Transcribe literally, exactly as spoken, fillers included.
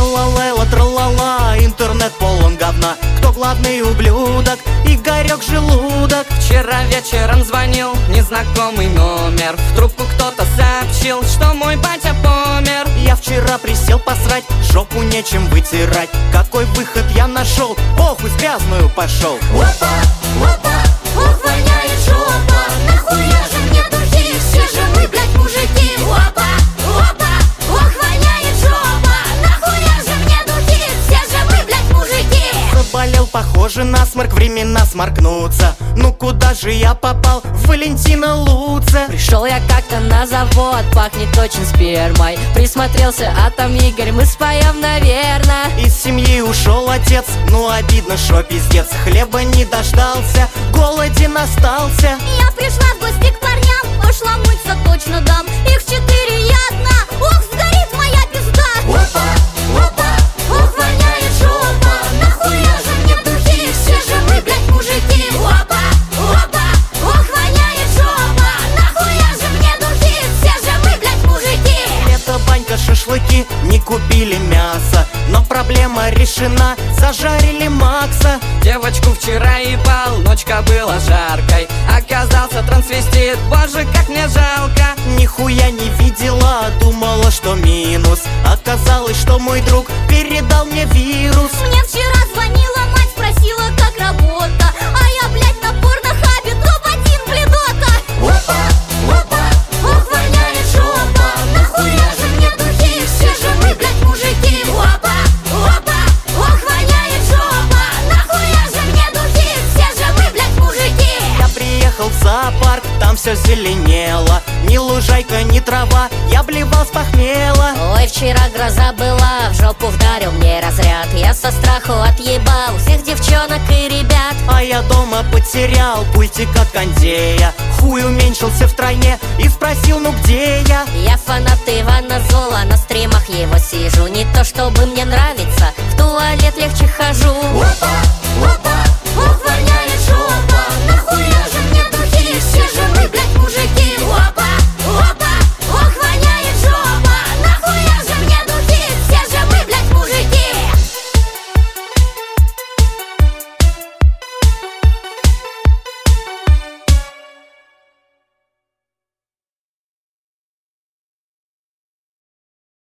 Тралалела, тралала, интернет полон говна. Кто главный ублюдок? Игорек Желудок. Вчера вечером звонил незнакомый номер. В трубку кто-то сообщил, что мой батя помер. Я вчера присел посрать, жопу нечем вытирать. Какой выход я нашел? Похуй, с грязную пошел. Опа, опа, ох, воняет жопа. Нахуя же мне духи? Все же мы, блядь, мужики. Опа, опа, ох, воняет жопа. Нахуя же мне духи? Все же мы, блядь, мужики. Заболел, похоже, насморк, времена сморкнуться. Ну куда же я попал? В Валентина Луца. Пришел я как-то на завод, пахнет очень спермой. Присмотрелся, а там Игорь, мы споем, наверно. Из семьи ушел отец, ну обидно, шо пиздец. Хлеба не дождался, голоден остался. Я пришла в гости к парням, пошла мыться, точно дам. Их четыре, я одна, ох, сгорит моя пизда. Опа, опа, ох, воняет жопа. Нахуя же мне духи? Все же мы, блядь, мужики. Опа, опа, ох, воняет жопа. Нахуя же мне духи? Все же мы, блядь, мужики. Это банька, шашлыки, не купили мясо. Но проблема решена, зажарили Макса. Девочку вчера ебал, ночка была жаркой. Оказался трансвестит, боже, как мне жалко. Нихуя не видела, думала, что минус. Оказалось, что мой друг передал мне вирус. Мне вчера звонила мать, спросила, как работа. А я, блядь, на порнохабе, топ один бледота. Опа, опа, ох, воняет жопа. Нахуя же мне духи? Все же мы, блядь, мужики. Опа, опа, ох, воняет жопа. Нахуя же мне духи? Все же мы, блядь, мужики. Я приехал в зоопарк, там все зеленело. Ни лужайка, ни трава, я блевал с похмела. Ой, вчера гроза была, в жопу вдарил мне разряд. Я со страху отъебал всех девчонок и ребят. А я дома потерял пультик от кондея. Хуй уменьшился втройне и спросил, ну где я? Я фанат Ивана Зола, на стримах его сижу. Не то чтобы мне нравится, в туалет легче хожу.